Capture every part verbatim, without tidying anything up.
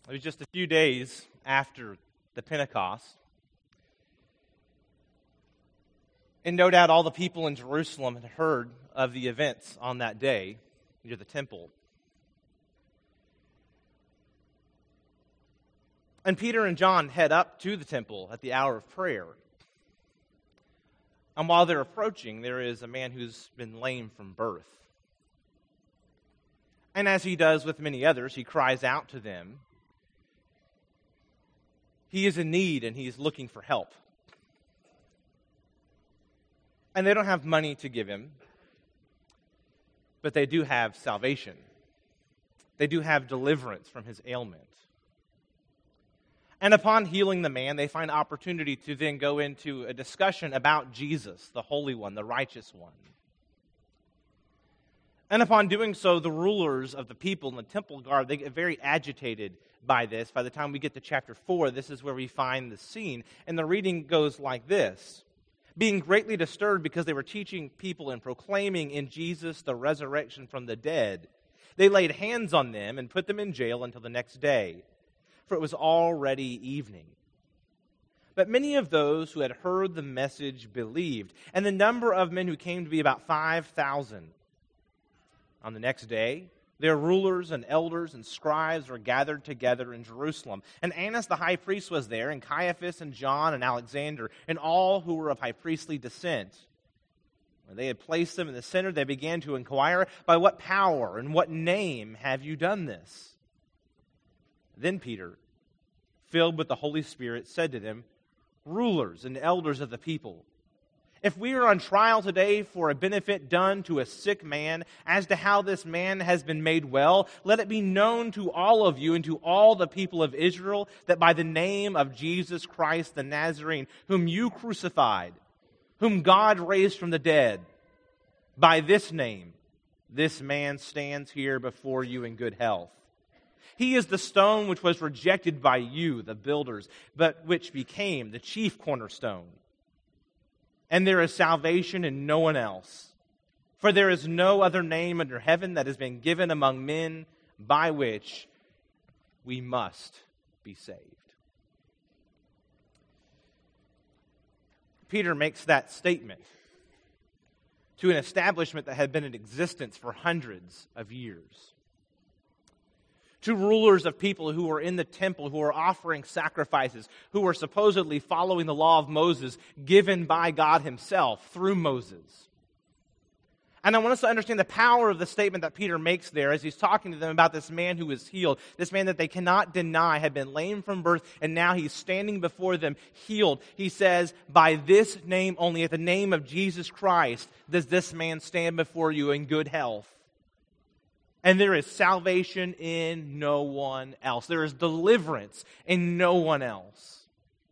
It was just a few days after the Pentecost. And no doubt all the people in Jerusalem had heard of the events on that day near the temple. And Peter and John head up to the temple at the hour of prayer. And while they're approaching, there is a man who's been lame from birth. And as he does with many others, he cries out to them. He is in need and he's looking for help. And they don't have money to give him, but they do have salvation. They do have deliverance from his ailment. And upon healing the man, they find opportunity to then go into a discussion about Jesus, the Holy One, the Righteous One. And upon doing so, the rulers of the people and the temple guard, they get very agitated by this. By the time we get to chapter four, this is where we find the scene. And the reading goes like this. Being greatly disturbed because they were teaching people and proclaiming in Jesus the resurrection from the dead, they laid hands on them and put them in jail until the next day, for it was already evening. But many of those who had heard the message believed, and the number of men who came to be about five thousand. On the next day, their rulers and elders and scribes were gathered together in Jerusalem. And Annas the high priest was there, and Caiaphas and John and Alexander, and all who were of high priestly descent. When they had placed them in the center, they began to inquire, by what power and what name have you done this? Then Peter, filled with the Holy Spirit, said to them, rulers and elders of the people, if we are on trial today for a benefit done to a sick man, as to how this man has been made well, let it be known to all of you and to all the people of Israel that by the name of Jesus Christ the Nazarene, whom you crucified, whom God raised from the dead, by this name, this man stands here before you in good health. He is the stone which was rejected by you, the builders, but which became the chief cornerstone. And there is salvation in no one else. For there is no other name under heaven that has been given among men by which we must be saved. Peter makes that statement to an establishment that had been in existence for hundreds of years. To rulers of people who were in the temple, who were offering sacrifices, who were supposedly following the law of Moses given by God himself through Moses. And I want us to understand the power of the statement that Peter makes there as he's talking to them about this man who was healed, this man that they cannot deny had been lame from birth, and now he's standing before them healed. He says, by this name only, at the name of Jesus Christ, does this man stand before you in good health. And there is salvation in no one else. There is deliverance in no one else.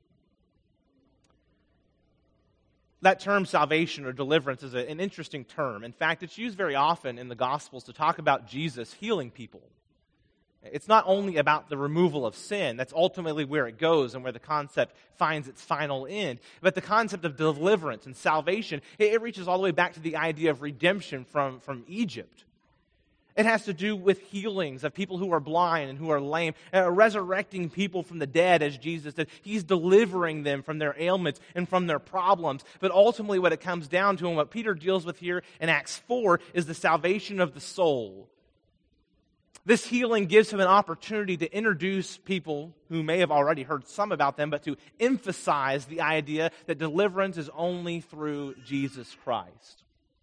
That term salvation or deliverance is a, an interesting term. In fact, it's used very often in the Gospels to talk about Jesus healing people. It's not only about the removal of sin. That's ultimately where it goes and where the concept finds its final end. But the concept of deliverance and salvation, it, it reaches all the way back to the idea of redemption from, from Egypt. It has to do with healings of people who are blind and who are lame, uh, resurrecting people from the dead, as Jesus did. He's delivering them from their ailments and from their problems. But ultimately what it comes down to, and what Peter deals with here in Acts four, is the salvation of the soul. This healing gives him an opportunity to introduce people who may have already heard some about them, but to emphasize the idea that deliverance is only through Jesus Christ.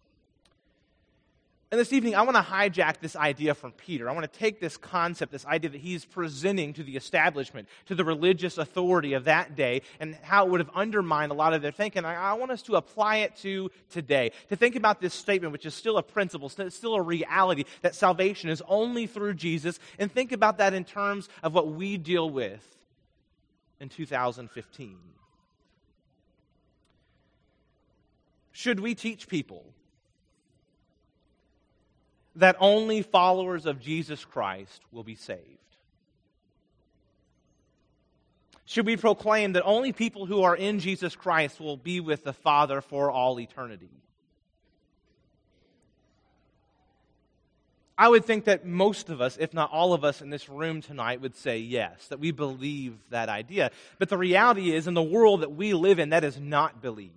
And this evening, I want to hijack this idea from Peter. I want to take this concept, this idea that he's presenting to the establishment, to the religious authority of that day, and how it would have undermined a lot of their thinking. I, I want us to apply it to today, to think about this statement, which is still a principle, still a reality, that salvation is only through Jesus, and think about that in terms of what we deal with in two thousand fifteen. Should we teach people that only followers of Jesus Christ will be saved? Should we proclaim that only people who are in Jesus Christ will be with the Father for all eternity? I would think that most of us, if not all of us in this room tonight, would say yes, that we believe that idea. But the reality is, in the world that we live in, that is not believed.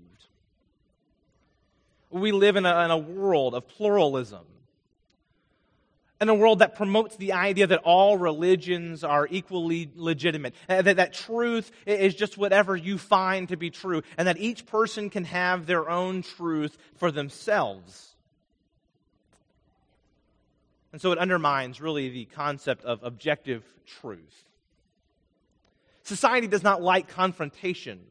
We live in a, in a world of pluralism, in a world that promotes the idea that all religions are equally legitimate, that, that truth is just whatever you find to be true, and that each person can have their own truth for themselves. And so it undermines really the concept of objective truth. Society does not like confrontation.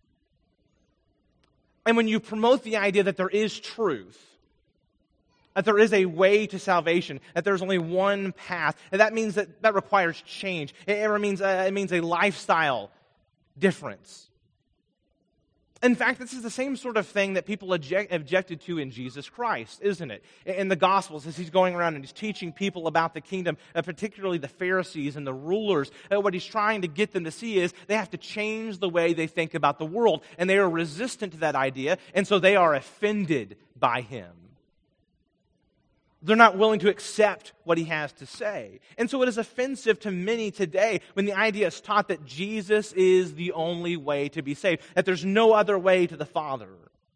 And when you promote the idea that there is truth, that there is a way to salvation, that there's only one path, and that means that that requires change. It, it, means, uh, it means a lifestyle difference. In fact, this is the same sort of thing that people object, objected to in Jesus Christ, isn't it? In the Gospels, as he's going around and he's teaching people about the kingdom, uh, particularly the Pharisees and the rulers, uh, what he's trying to get them to see is they have to change the way they think about the world. And they are resistant to that idea, and so they are offended by him. They're not willing to accept what he has to say. And so it is offensive to many today when the idea is taught that Jesus is the only way to be saved, that there's no other way to the Father.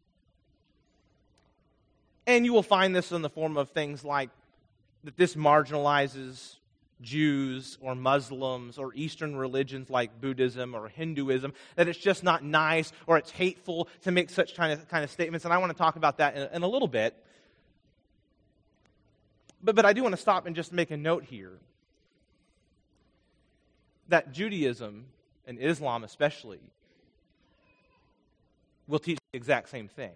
And you will find this in the form of things like that this marginalizes Jews or Muslims or Eastern religions like Buddhism or Hinduism, that it's just not nice or it's hateful to make such kind of, kind of statements. And I want to talk about that in, in a little bit. But, but I do want to stop and just make a note here that Judaism and Islam especially will teach the exact same thing.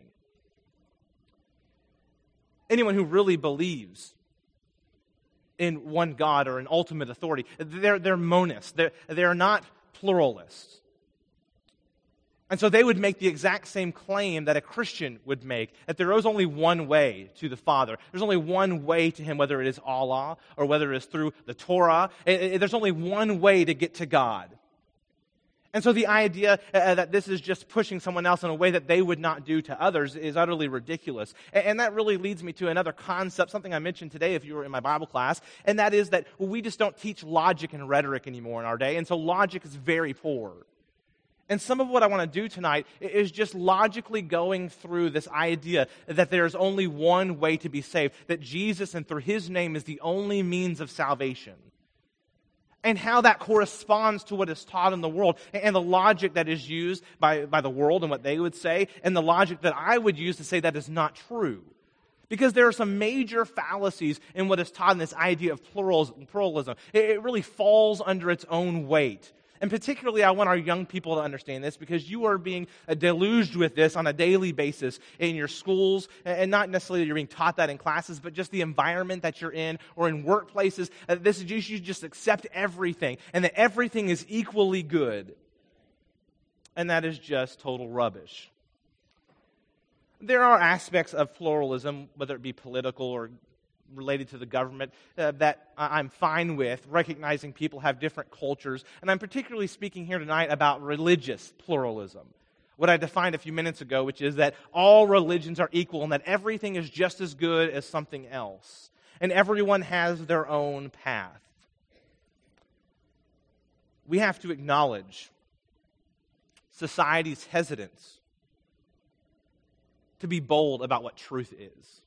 Anyone who really believes in one God or an ultimate authority, they're, they're monists. They're, they're not pluralists. And so they would make the exact same claim that a Christian would make, that there is only one way to the Father. There's only one way to him, whether it is Allah or whether it is through the Torah. There's only one way to get to God. And so the idea uh, that this is just pushing someone else in a way that they would not do to others is utterly ridiculous. And, and that really leads me to another concept, something I mentioned today if you were in my Bible class, and that is that we just don't teach logic and rhetoric anymore in our day, and so logic is very poor. And some of what I want to do tonight is just logically going through this idea that there's only one way to be saved, that Jesus and through his name is the only means of salvation. And how that corresponds to what is taught in the world, and the logic that is used by, by the world and what they would say, and the logic that I would use to say that is not true. Because there are some major fallacies in what is taught in this idea of pluralism. It really falls under its own weight. And particularly, I want our young people to understand this because you are being deluged with this on a daily basis in your schools, and not necessarily that you're being taught that in classes, but just the environment that you're in or in workplaces. This is you should just accept everything, and that everything is equally good. And that is just total rubbish. There are aspects of pluralism, whether it be political or related to the government, uh, that I'm fine with, recognizing people have different cultures. And I'm particularly speaking here tonight about religious pluralism. What I defined a few minutes ago, which is that all religions are equal and that everything is just as good as something else. And everyone has their own path. We have to acknowledge society's hesitance to be bold about what truth is.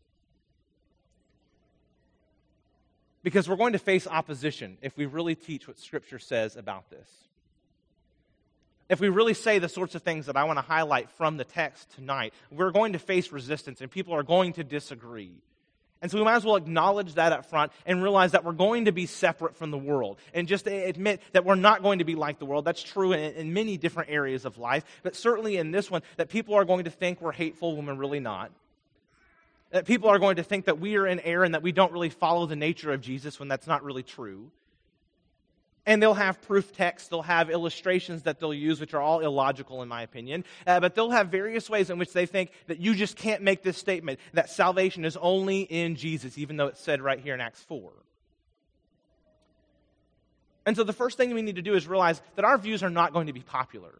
Because we're going to face opposition if we really teach what Scripture says about this. If we really say the sorts of things that I want to highlight from the text tonight, we're going to face resistance and people are going to disagree. And so we might as well acknowledge that up front and realize that we're going to be separate from the world. And just admit that we're not going to be like the world. That's true in, in many different areas of life. But certainly in this one, that people are going to think we're hateful when we're really not. That people are going to think that we are in error and that we don't really follow the nature of Jesus when that's not really true. And they'll have proof texts, they'll have illustrations that they'll use, which are all illogical in my opinion. Uh, but they'll have various ways in which they think that you just can't make this statement, that salvation is only in Jesus, even though it's said right here in Acts four. And so the first thing we need to do is realize that our views are not going to be popular.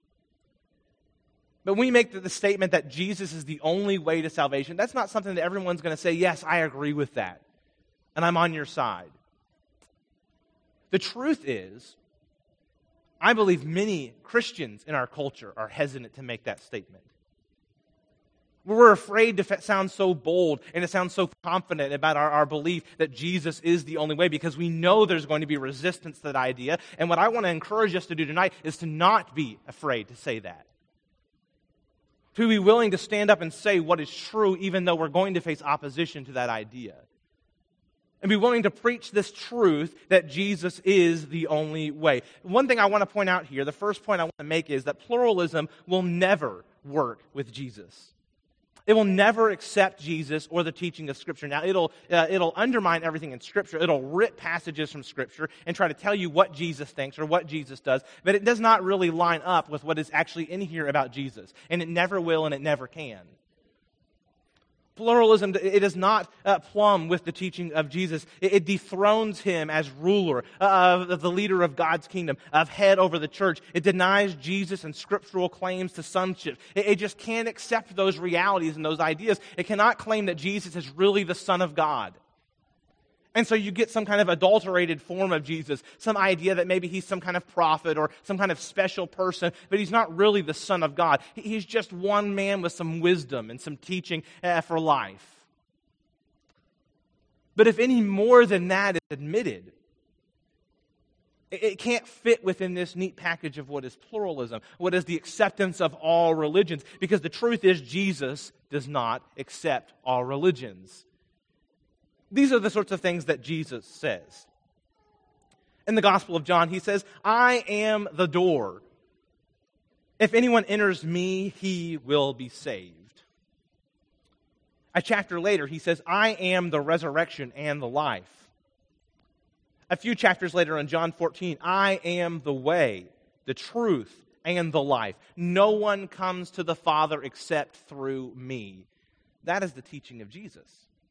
But when we make the, the statement that Jesus is the only way to salvation, that's not something that everyone's going to say, yes, I agree with that. and I'm on your side. The truth is, I believe many Christians in our culture are hesitant to make that statement. We're afraid to sound so bold and to sound so confident about our, our belief that Jesus is the only way because we know there's going to be resistance to that idea. And what I want to encourage us to do tonight is to not be afraid to say that. To be willing to stand up and say what is true even though we're going to face opposition to that idea. And be willing to preach this truth that Jesus is the only way. One thing I want to point out here, the first point I want to make is that pluralism will never work with Jesus. It will never accept Jesus or the teaching of Scripture. Now, it'll, uh, it'll undermine everything in Scripture. It'll rip passages from Scripture and try to tell you what Jesus thinks or what Jesus does. But it does not really line up with what is actually in here about Jesus. And it never will and it never can. Pluralism, it is not uh, plumb with the teaching of Jesus. It, it dethrones him as ruler, uh, of the leader of God's kingdom, of head over the church. It denies Jesus and scriptural claims to sonship. It, it just can't accept those realities and those ideas. It cannot claim that Jesus is really the Son of God. And so you get some kind of adulterated form of Jesus, some idea that maybe he's some kind of prophet or some kind of special person, but he's not really the Son of God. He's just one man with some wisdom and some teaching uh, for life. But if any more than that is admitted, it, it can't fit within this neat package of what is pluralism, what is the acceptance of all religions, because the truth is Jesus does not accept all religions. These are the sorts of things that Jesus says. In the Gospel of John, he says, I am the door. If anyone enters me, he will be saved. A chapter later, he says, I am the resurrection and the life. A few chapters later in John fourteen, I am the way, the truth, and the life. No one comes to the Father except through me. That is the teaching of Jesus.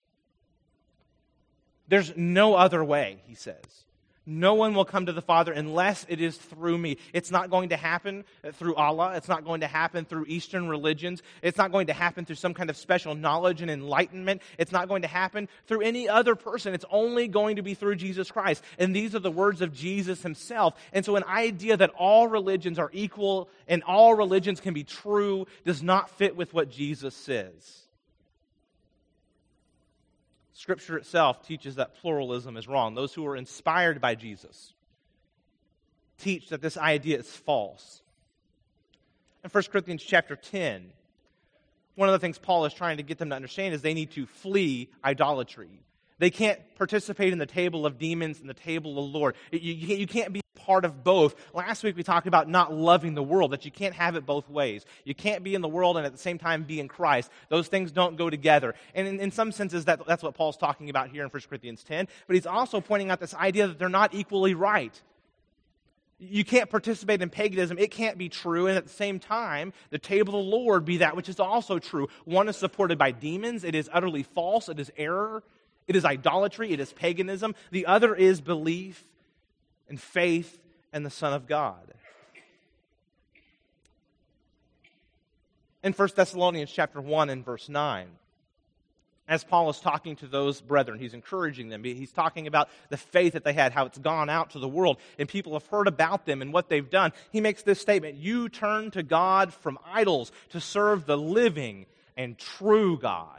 There's no other way, he says. No one will come to the Father unless it is through me. It's not going to happen through Allah. It's not going to happen through Eastern religions. It's not going to happen through some kind of special knowledge and enlightenment. It's not going to happen through any other person. It's only going to be through Jesus Christ. And these are the words of Jesus himself. And so an idea that all religions are equal and all religions can be true does not fit with what Jesus says. Scripture itself teaches that pluralism is wrong. Those who are inspired by Jesus teach that this idea is false. In First Corinthians chapter ten, one of the things Paul is trying to get them to understand is they need to flee idolatry. They can't participate in the table of demons and the table of the Lord. You, you, you can't be part of both. Last week we talked about not loving the world, that you can't have it both ways. You can't be in the world and at the same time be in Christ. Those things don't go together. And in, in some senses, that, that's what Paul's talking about here in First Corinthians ten. But he's also pointing out this idea that they're not equally right. You can't participate in paganism. It can't be true. And at the same time, the table of the Lord be that which is also true. One is supported by demons. It is utterly false. It is error. It is idolatry. It is paganism. The other is belief and faith in the Son of God. In First Thessalonians chapter one and verse nine, as Paul is talking to those brethren, he's encouraging them. He's talking about the faith that they had, how it's gone out to the world, and people have heard about them and what they've done. He makes this statement, you turn to God from idols to serve the living and true God.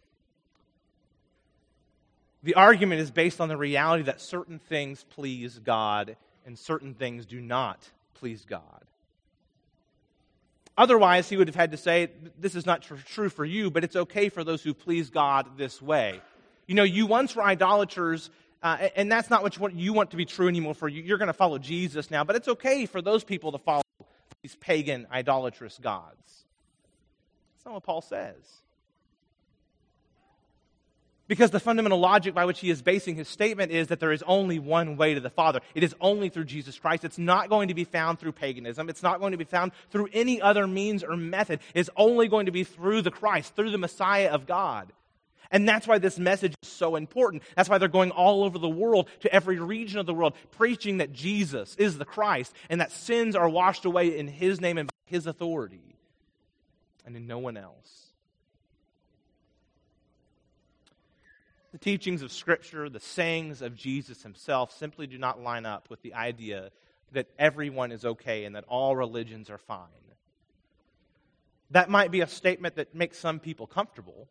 The argument is based on the reality that certain things please God and certain things do not please God. Otherwise, he would have had to say, this is not tr- true for you, but it's okay for those who please God this way. You know, you once were idolaters, uh, and that's not what you want, you want to be true anymore for you. You're going to follow Jesus now, but it's okay for those people to follow these pagan, idolatrous gods. That's not what Paul says. Because the fundamental logic by which he is basing his statement is that there is only one way to the Father. It is only through Jesus Christ. It's not going to be found through paganism. It's not going to be found through any other means or method. It's only going to be through the Christ, through the Messiah of God. And that's why this message is so important. That's why they're going all over the world, to every region of the world, preaching that Jesus is the Christ and that sins are washed away in his name and by his authority and in no one else. The teachings of Scripture, the sayings of Jesus himself simply do not line up with the idea that everyone is okay and that all religions are fine. That might be a statement that makes some people comfortable.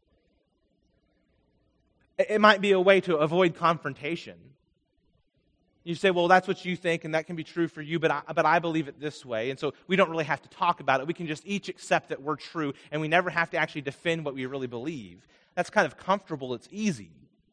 It might be a way to avoid confrontation. You say, well, that's what you think, and that can be true for you, but I, but I believe it this way, and so we don't really have to talk about it. We can just each accept that we're true, and we never have to actually defend what we really believe. That's kind of comfortable. It's easy.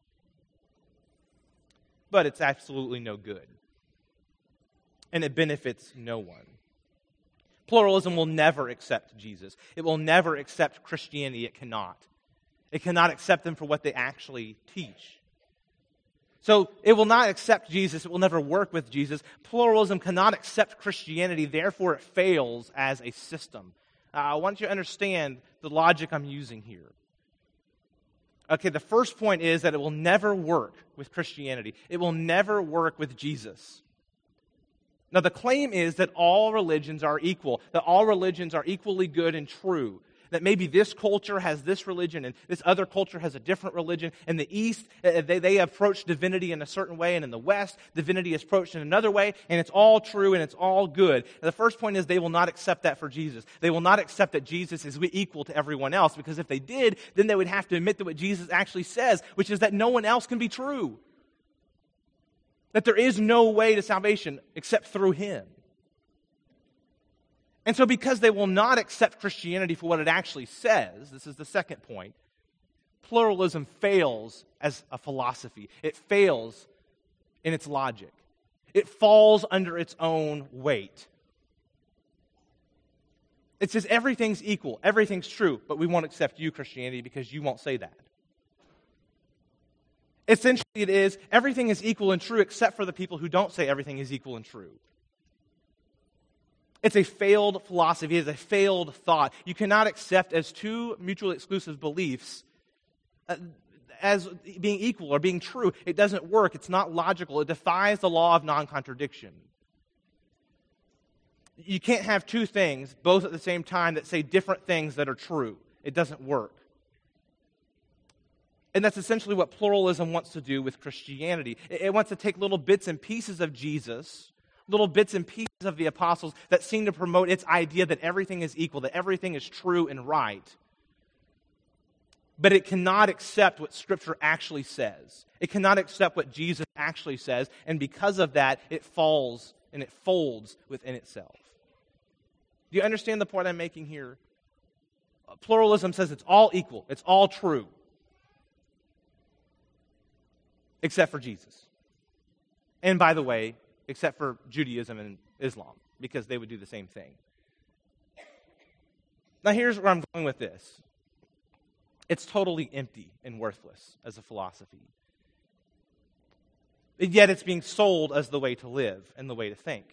But it's absolutely no good. And it benefits no one. Pluralism will never accept Jesus. It will never accept Christianity. It cannot. It cannot accept them for what they actually teach. So it will not accept Jesus. It will never work with Jesus. Pluralism cannot accept Christianity. Therefore, it fails as a system. Uh, I want you to understand the logic I'm using here. Okay, the first point is that it will never work with Christianity. It will never work with Jesus. Now, the claim is that all religions are equal, that all religions are equally good and true, that maybe this culture has this religion and this other culture has a different religion. In the East, they, they approach divinity in a certain way, and in the West, divinity is approached in another way, and it's all true and it's all good. And the first point is they will not accept that for Jesus. They will not accept that Jesus is equal to everyone else, because if they did, then they would have to admit that what Jesus actually says, which is that no one else can be true. That there is no way to salvation except through Him. And so because they will not accept Christianity for what it actually says, this is the second point, pluralism fails as a philosophy. It fails in its logic. It falls under its own weight. It says everything's equal, everything's true, but we won't accept you, Christianity, because you won't say that. Essentially it is, everything is equal and true except for the people who don't say everything is equal and true. It's a failed philosophy. It's a failed thought. You cannot accept as two mutually exclusive beliefs uh, as being equal or being true. It doesn't work. It's not logical. It defies the law of non-contradiction. You can't have two things both at the same time that say different things that are true. It doesn't work. And that's essentially what pluralism wants to do with Christianity. It, it wants to take little bits and pieces of Jesus, little bits and pieces of the apostles that seem to promote its idea that everything is equal, that everything is true and right. But it cannot accept what Scripture actually says. It cannot accept what Jesus actually says, and because of that, it falls and it folds within itself. Do you understand the point I'm making here? Pluralism says it's all equal, it's all true, except for Jesus. And by the way, except for Judaism and Islam, because they would do the same thing. Now here's where I'm going with this. It's totally empty and worthless as a philosophy. And yet it's being sold as the way to live and the way to think.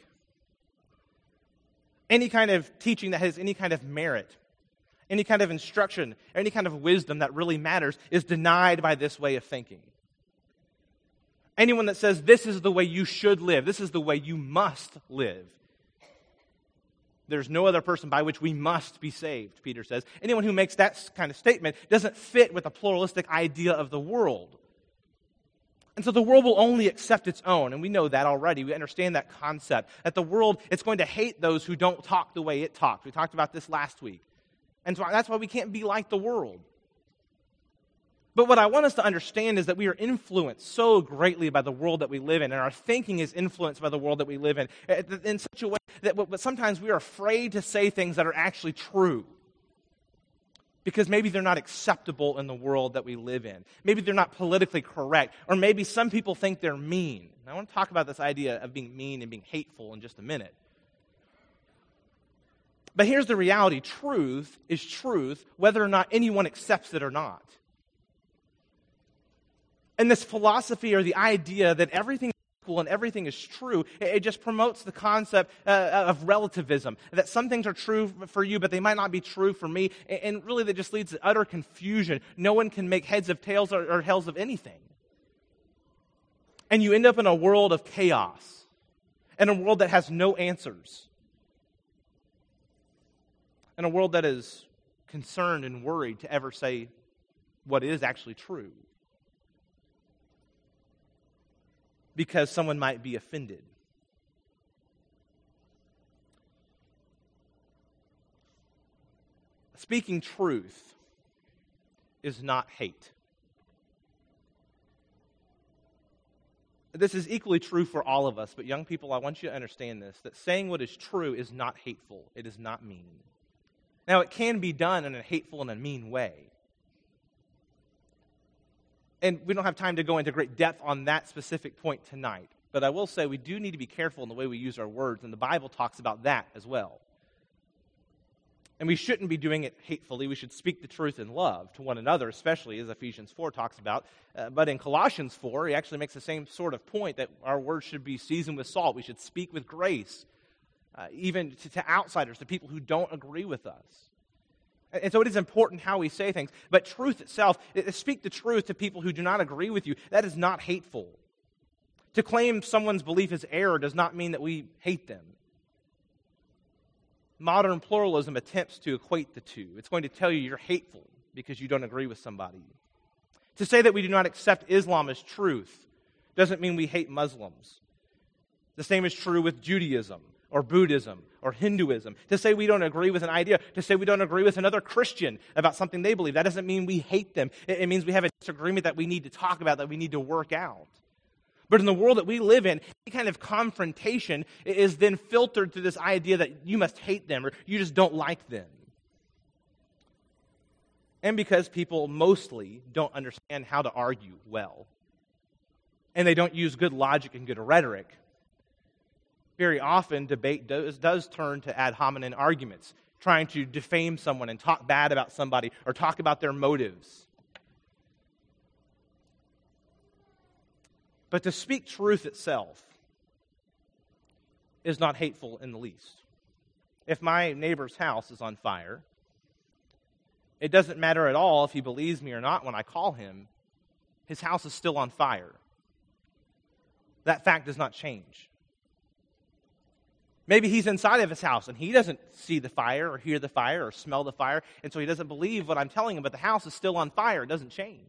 Any kind of teaching that has any kind of merit, any kind of instruction, any kind of wisdom that really matters is denied by this way of thinking. Anyone that says this is the way you should live, this is the way you must live. There's no other person by which we must be saved, Peter says. Anyone who makes that kind of statement doesn't fit with the pluralistic idea of the world. And so the world will only accept its own, and we know that already. We understand that concept, that the world, it's going to hate those who don't talk the way it talks. We talked about this last week. And so that's why we can't be like the world. But what I want us to understand is that we are influenced so greatly by the world that we live in, and our thinking is influenced by the world that we live in, in such a way that sometimes we are afraid to say things that are actually true, because maybe they're not acceptable in the world that we live in. Maybe they're not politically correct, or maybe some people think they're mean. And I want to talk about this idea of being mean and being hateful in just a minute. But here's the reality. Truth is truth, whether or not anyone accepts it or not. And this philosophy or the idea that everything is equal and everything is true, it just promotes the concept uh, of relativism, that some things are true for you, but they might not be true for me. And really that just leads to utter confusion. No one can make heads of tails or, or tails of anything. And you end up in a world of chaos, in a world that has no answers, in a world that is concerned and worried to ever say what is actually true. because someone might be offended. Speaking truth is not hate. This is equally true for all of us, but young people, I want you to understand this, that saying what is true is not hateful. It is not mean. Now, it can be done in a hateful and a mean way. And we don't have time to go into great depth on that specific point tonight, but I will say we do need to be careful in the way we use our words, and the Bible talks about that as well. And we shouldn't be doing it hatefully. We should speak the truth in love to one another, especially as Ephesians four talks about. Uh, but in Colossians four, he actually makes the same sort of point that our words should be seasoned with salt. We should speak with grace, uh, even to, to outsiders, to people who don't agree with us. And, and so it is important how we say things. But truth itself, it, speak the truth to people who do not agree with you. That is not hateful. To claim someone's belief is error does not mean that we hate them. Modern pluralism attempts to equate the two. It's going to tell you you're hateful because you don't agree with somebody. To say that we do not accept Islam as truth doesn't mean we hate Muslims. The same is true with Judaism or Buddhism or Hinduism. To say we don't agree with an idea, to say we don't agree with another Christian about something they believe, that doesn't mean we hate them. It means we have a disagreement that we need to talk about, that we need to work out. But in the world that we live in, any kind of confrontation is then filtered through this idea that you must hate them or you just don't like them. And because people mostly don't understand how to argue well, and they don't use good logic and good rhetoric, very often debate does, does turn to ad hominem arguments, trying to defame someone and talk bad about somebody or talk about their motives. But to speak truth itself is not hateful in the least. If my neighbor's house is on fire, it doesn't matter at all if he believes me or not when I call him. His house is still on fire. That fact does not change. Maybe he's inside of his house and he doesn't see the fire or hear the fire or smell the fire, and so he doesn't believe what I'm telling him, but the house is still on fire. It doesn't change.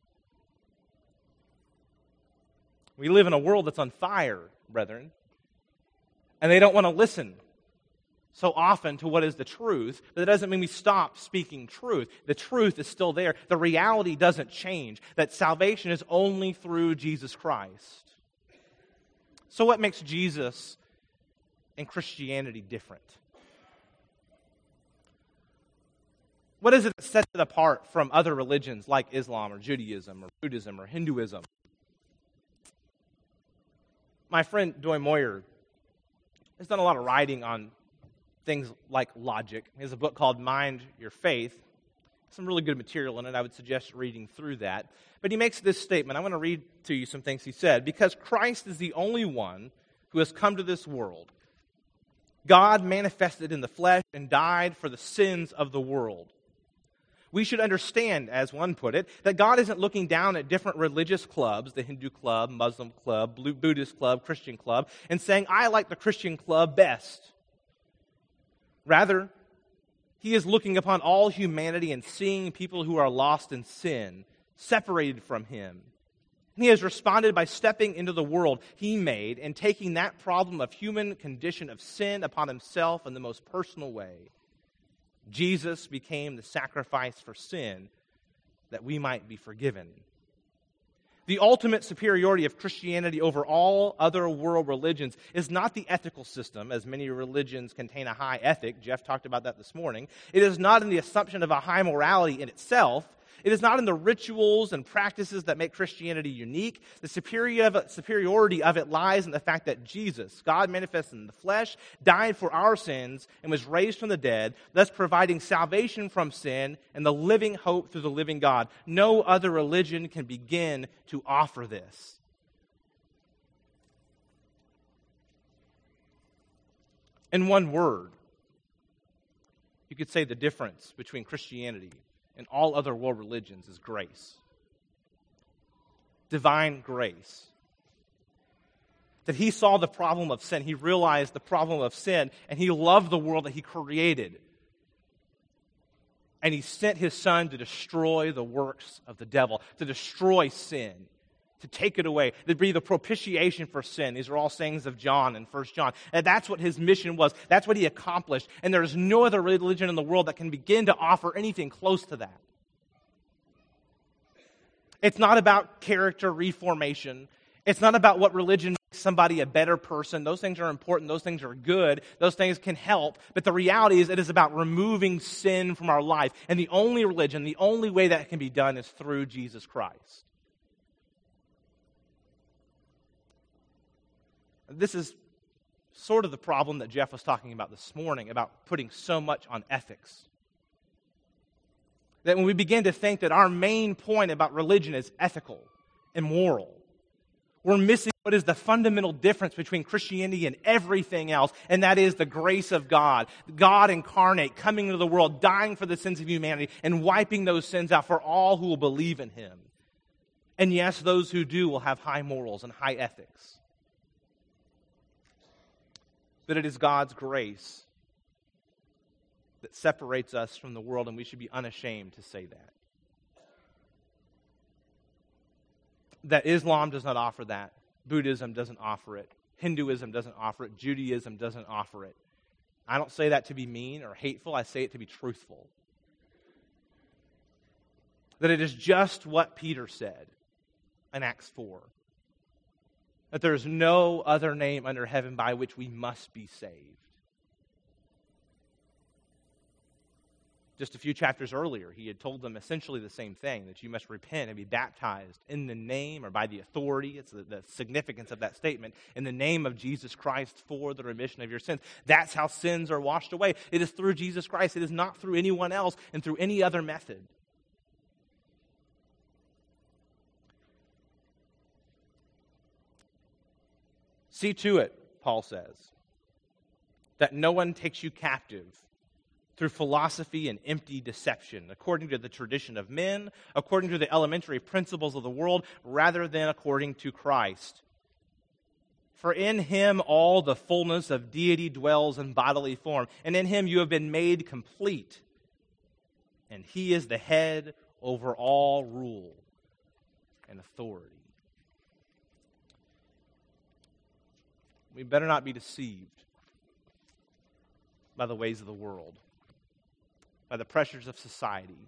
We live in a world that's on fire, brethren, and they don't want to listen so often to what is the truth, but that doesn't mean we stop speaking truth. The truth is still there. The reality doesn't change, that salvation is only through Jesus Christ. So what makes Jesus and Christianity different? What is it that sets it apart from other religions like Islam or Judaism or Buddhism or Hinduism? My friend Doy Moyer has done a lot of writing on things like logic. He has a book called Mind Your Faith. Some really good material in it. I would suggest reading through that. But he makes this statement. I want to read to you some things he said. Because Christ is the only one who has come to this world, God manifested in the flesh and died for the sins of the world. We should understand, as one put it, that God isn't looking down at different religious clubs, the Hindu club, Muslim club, Buddhist club, Christian club, and saying, I like the Christian club best. Rather, he is looking upon all humanity and seeing people who are lost in sin, separated from him. He has responded by stepping into the world he made and taking that problem of human condition of sin upon himself in the most personal way. Jesus became the sacrifice for sin that we might be forgiven. The ultimate superiority of Christianity over all other world religions is not the ethical system, as many religions contain a high ethic. Jeff talked about that this morning. It is not in the assumption of a high morality in itself. It is not in the rituals and practices that make Christianity unique. The superiority of it lies in the fact that Jesus, God manifested in the flesh, died for our sins, and was raised from the dead, thus providing salvation from sin and the living hope through the living God. No other religion can begin to offer this. In one word, you could say the difference between Christianity and all other world religions is grace. Divine grace. That he saw the problem of sin. He realized the problem of sin, and he loved the world that he created. And he sent his son to destroy the works of the devil, to destroy sin, to take it away, to be the propitiation for sin. These are all sayings of John in First John. And that's what his mission was. That's what he accomplished. And there is no other religion in the world that can begin to offer anything close to that. It's not about character reformation. It's not about what religion makes somebody a better person. Those things are important. Those things are good. Those things can help. But the reality is it is about removing sin from our life. And the only religion, the only way that can be done is through Jesus Christ. This is sort of the problem that Jeff was talking about this morning, about putting so much on ethics. That when we begin to think that our main point about religion is ethical and moral, we're missing what is the fundamental difference between Christianity and everything else, and that is the grace of God. God incarnate, coming into the world, dying for the sins of humanity, and wiping those sins out for all who will believe in Him. And yes, those who do will have high morals and high ethics. But it is God's grace that separates us from the world, and we should be unashamed to say that. That Islam does not offer that. Buddhism doesn't offer it. Hinduism doesn't offer it. Judaism doesn't offer it. I don't say that to be mean or hateful. I say it to be truthful. That it is just what Peter said in Acts four. That there is no other name under heaven by which we must be saved. Just a few chapters earlier, he had told them essentially the same thing, that you must repent and be baptized in the name or by the authority, it's the, the significance of that statement, in the name of Jesus Christ for the remission of your sins. That's how sins are washed away. It is through Jesus Christ. It is not through anyone else and through any other method. See to it, Paul says, that no one takes you captive through philosophy and empty deception, according to the tradition of men, according to the elementary principles of the world, rather than according to Christ. For in Him all the fullness of deity dwells in bodily form, and in Him you have been made complete. And He is the head over all rule and authority. We better not be deceived by the ways of the world, by the pressures of society,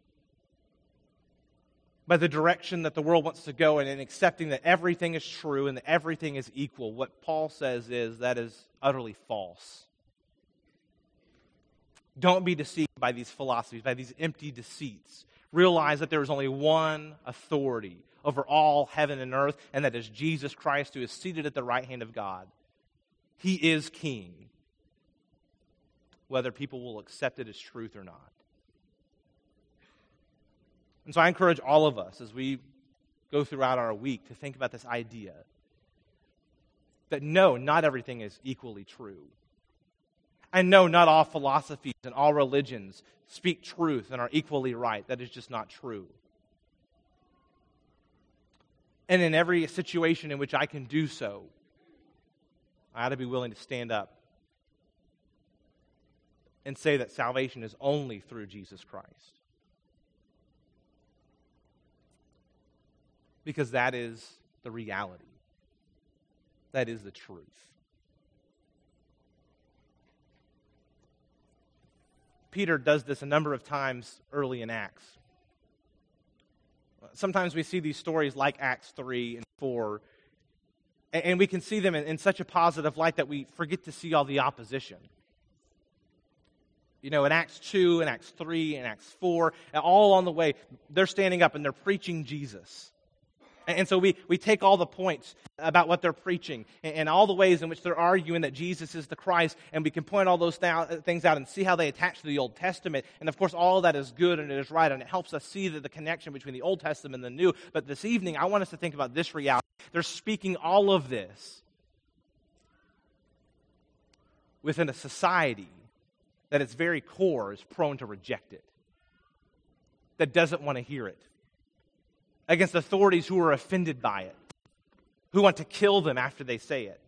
by the direction that the world wants to go in, and accepting that everything is true and that everything is equal. What Paul says is that is utterly false. Don't be deceived by these philosophies, by these empty deceits. Realize that there is only one authority over all heaven and earth, and that is Jesus Christ, who is seated at the right hand of God. He is King, whether people will accept it as truth or not. And so I encourage all of us as we go throughout our week to think about this idea that no, not everything is equally true. And no, not all philosophies and all religions speak truth and are equally right. That is just not true. And in every situation in which I can do so, I ought to be willing to stand up and say that salvation is only through Jesus Christ. Because that is the reality. That is the truth. Peter does this a number of times early in Acts. Sometimes we see these stories like Acts three and four, and we can see them in such a positive light that we forget to see all the opposition. You know, in Acts two, in Acts three, in Acts four, all on the way, they're standing up and they're preaching Jesus. And so we, we take all the points about what they're preaching and, and all the ways in which they're arguing that Jesus is the Christ, and we can point all those th- things out and see how they attach to the Old Testament. And of course, all of that is good and it is right, and it helps us see the, the connection between the Old Testament and the New. But this evening, I want us to think about this reality. They're speaking all of this within a society that at its very core is prone to reject it, that doesn't want to hear it, against authorities who are offended by it, who want to kill them after they say it.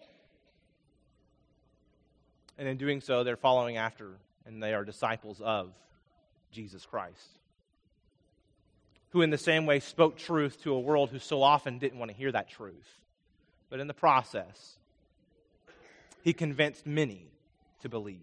And in doing so, they're following after, and they are disciples of Jesus Christ. who in the same way spoke truth to a world who so often didn't want to hear that truth. But in the process, he convinced many to believe.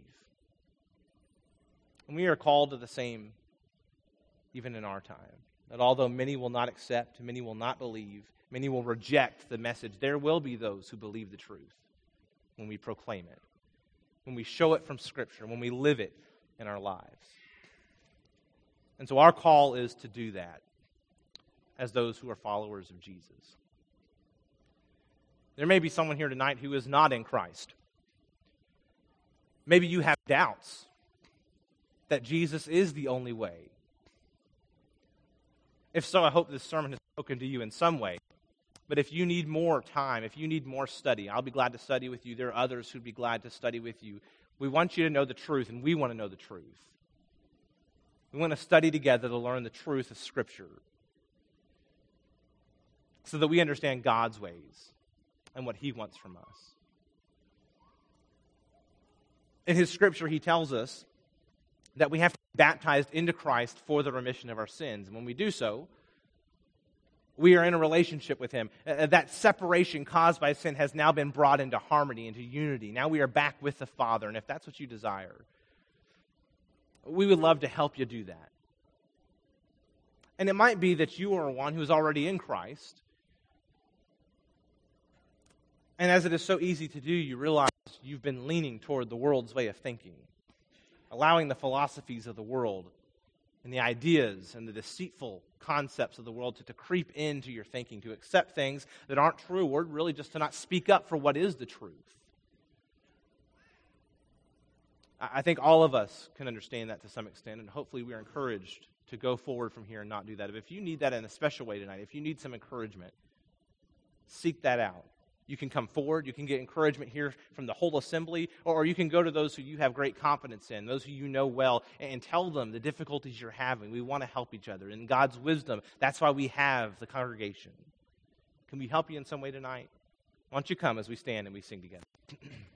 And we are called to the same even in our time. That although many will not accept, many will not believe, many will reject the message, there will be those who believe the truth when we proclaim it, when we show it from Scripture, when we live it in our lives. And so our call is to do that as those who are followers of Jesus. There may be someone here tonight who is not in Christ. Maybe you have doubts that Jesus is the only way. If so, I hope this sermon has spoken to you in some way. But if you need more time, if you need more study, I'll be glad to study with you. There are others who'd be glad to study with you. We want you to know the truth, and we want to know the truth. We want to study together to learn the truth of Scripture so that we understand God's ways and what He wants from us. In His Scripture, He tells us that we have to be baptized into Christ for the remission of our sins. And when we do so, we are in a relationship with Him. Uh, that separation caused by sin has now been brought into harmony, into unity. Now we are back with the Father, and if that's what you desire, we would love to help you do that. And it might be that you are one who is already in Christ, and as it is so easy to do, you realize you've been leaning toward the world's way of thinking, allowing the philosophies of the world and the ideas and the deceitful concepts of the world to, to creep into your thinking, to accept things that aren't true, or really just to not speak up for what is the truth. I think all of us can understand that to some extent, and hopefully we are encouraged to go forward from here and not do that. If you need that in a special way tonight, if you need some encouragement, seek that out. You can come forward, you can get encouragement here from the whole assembly, or you can go to those who you have great confidence in, those who you know well, and tell them the difficulties you're having. We want to help each other. In God's wisdom, that's why we have the congregation. Can we help you in some way tonight? Why don't you come as we stand and we sing together?